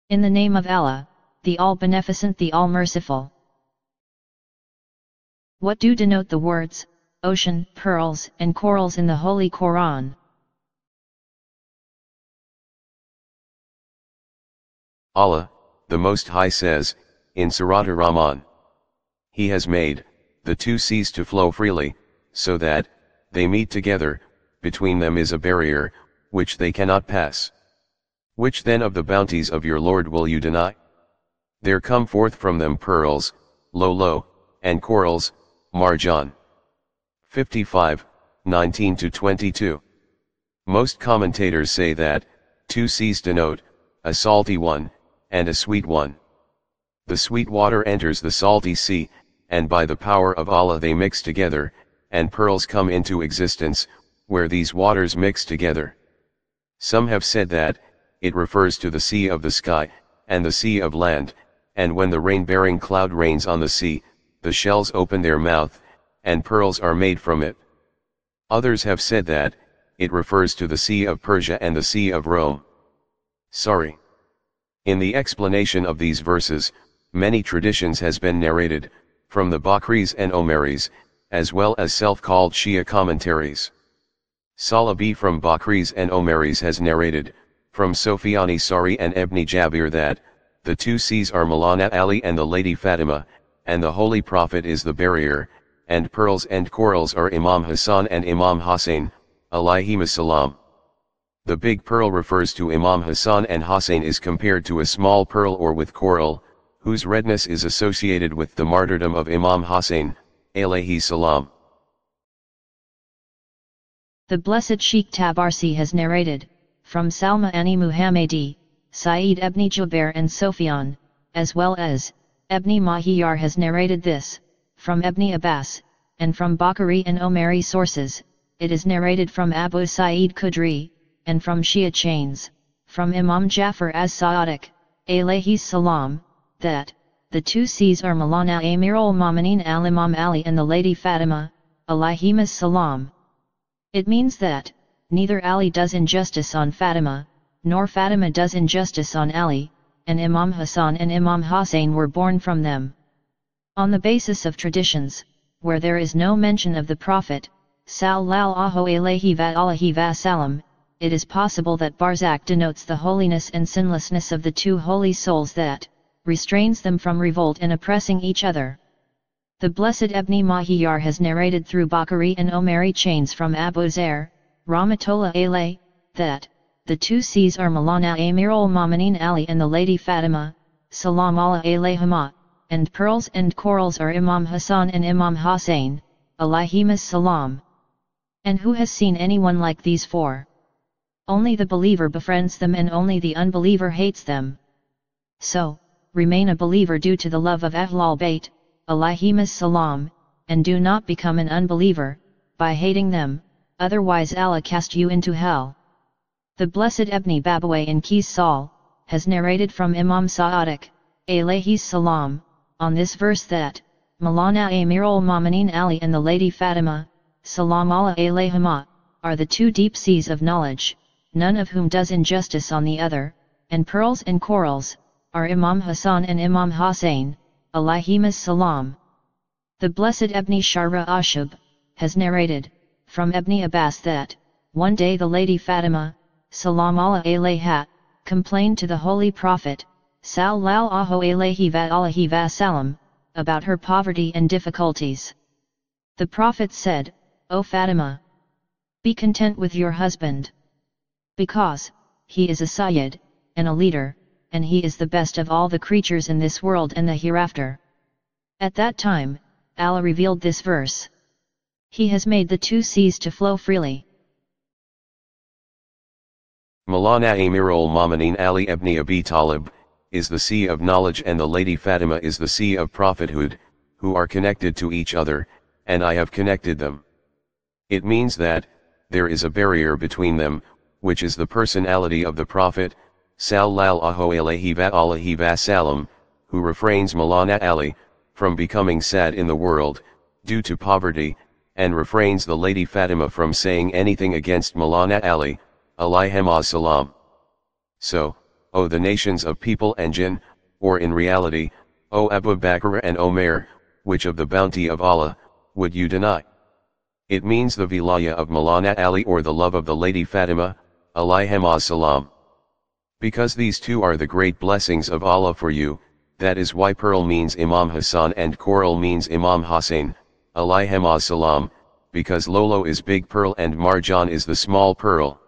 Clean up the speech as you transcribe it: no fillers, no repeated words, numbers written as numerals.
In the name of Allah, the All-Beneficent, the All-Merciful. What do denote the words, ocean, pearls, and corals in the Holy Quran? Allah, the Most High says, in Surat Ar-Rahman, He has made the two seas to flow freely, so that they meet together, between them is a barrier, which they cannot pass. Which then of the bounties of your Lord will you deny? There come forth from them pearls, Lolo, and corals, Marjan. 55, 19-22. Most commentators say that, two seas denote, a salty one, and a sweet one. The sweet water enters the salty sea, and by the power of Allah they mix together, and pearls come into existence, where these waters mix together. Some have said that, it refers to the sea of the sky, and the sea of land, and when the rain-bearing cloud rains on the sea, the shells open their mouth, and pearls are made from it. Others have said that, it refers to the Sea of Persia and the Sea of Rome. Sorry. In the explanation of these verses, many traditions has been narrated, from the Bakris and Omaris, as well as self-called Shia commentaries. Salabi from Bakris and Omaris has narrated, from Sofiyani Sari and Ibn Jabir that, the two seas are Maulana Ali and the Lady Fatima, and the Holy Prophet is the barrier, and pearls and corals are Imam Hassan and Imam Hussein, alayhimus salam. The big pearl refers to Imam Hassan, and Hussein is compared to a small pearl or with coral, whose redness is associated with the martyrdom of Imam Hussein, alayhi salam. The Blessed Sheikh Tabarsi has narrated, from Salma Ani Muhammadi, Sa'id ibn Jubair and Sufyan, as well as, Ibn Mahiyar has narrated this, from Ibn Abbas, and from Bakari and Omari sources. It is narrated from Abu Sa'id Khudri, and from Shia chains, from Imam Jafar as-Sadiq, alayhi salam, that, the two seas are Maulana Amirul Mu'minin al-Imam Ali and the Lady Fatima, alayhimus salam. It means that, neither Ali does injustice on Fatima, nor Fatima does injustice on Ali, and Imam Hassan and Imam Hussein were born from them. On the basis of traditions, where there is no mention of the Prophet, sallallahu alayhi wa sallam, it is possible that Barzakh denotes the holiness and sinlessness of the two holy souls that, restrains them from revolt and oppressing each other. The Blessed Ibn Mahiyar has narrated through Bakari and Omari chains from Abu Zair, Rahmatullah alayh, that, the two seas are Maulana Amirul Mu'minin Ali and the Lady Fatima, salam Allah alayhima, and pearls and corals are Imam Hassan and Imam Hussein, alayhimus salam. And who has seen anyone like these four? Only the believer befriends them and only the unbeliever hates them. So, remain a believer due to the love of Ahlul Bayt, alayhimus salam, and do not become an unbeliever, by hating them, otherwise Allah cast you into hell. The Blessed Ibn Babawayh in Qis Sal, has narrated from Imam Sadiq, alayhi salam, on this verse that, Maulana Amirul Mu'minin Ali and the Lady Fatima, salam Allah alayhima, are the two deep seas of knowledge, none of whom does injustice on the other, and pearls and corals, are Imam Hassan and Imam Hussein, alayhimus salam. The Blessed Ibn Shara Ashab, has narrated, from Ibn Abbas that, one day the Lady Fatima, salam Allah alayha, complained to the Holy Prophet, sallallahu alayhi wa sallam, about her poverty and difficulties. The Prophet said, O Fatima, be content with your husband. Because, he is a Sayyid, and a leader, and he is the best of all the creatures in this world and the hereafter. At that time, Allah revealed this verse. He has made the two seas to flow freely. Maulana Amirul Mu'minin Ali ibn Abi Talib, is the sea of knowledge, and the Lady Fatima is the sea of prophethood, who are connected to each other, and I have connected them. It means that, there is a barrier between them, which is the personality of the Prophet, sallallahu alayhi wa sallam, who refrains Maulana Ali, from becoming sad in the world, due to poverty, and refrains the Lady Fatima from saying anything against Maulana Ali, alayhimus salam. So, O the nations of people and jinn, or in reality, O Abu Bakr and Omer, which of the bounty of Allah, would you deny? It means the wilaya of Maulana Ali or the love of the Lady Fatima, alayhimus salam. Because these two are the great blessings of Allah for you, that is why pearl means Imam Hassan and coral means Imam Hussein, alayhimus salam, because Lolo is big pearl and Marjan is the small pearl.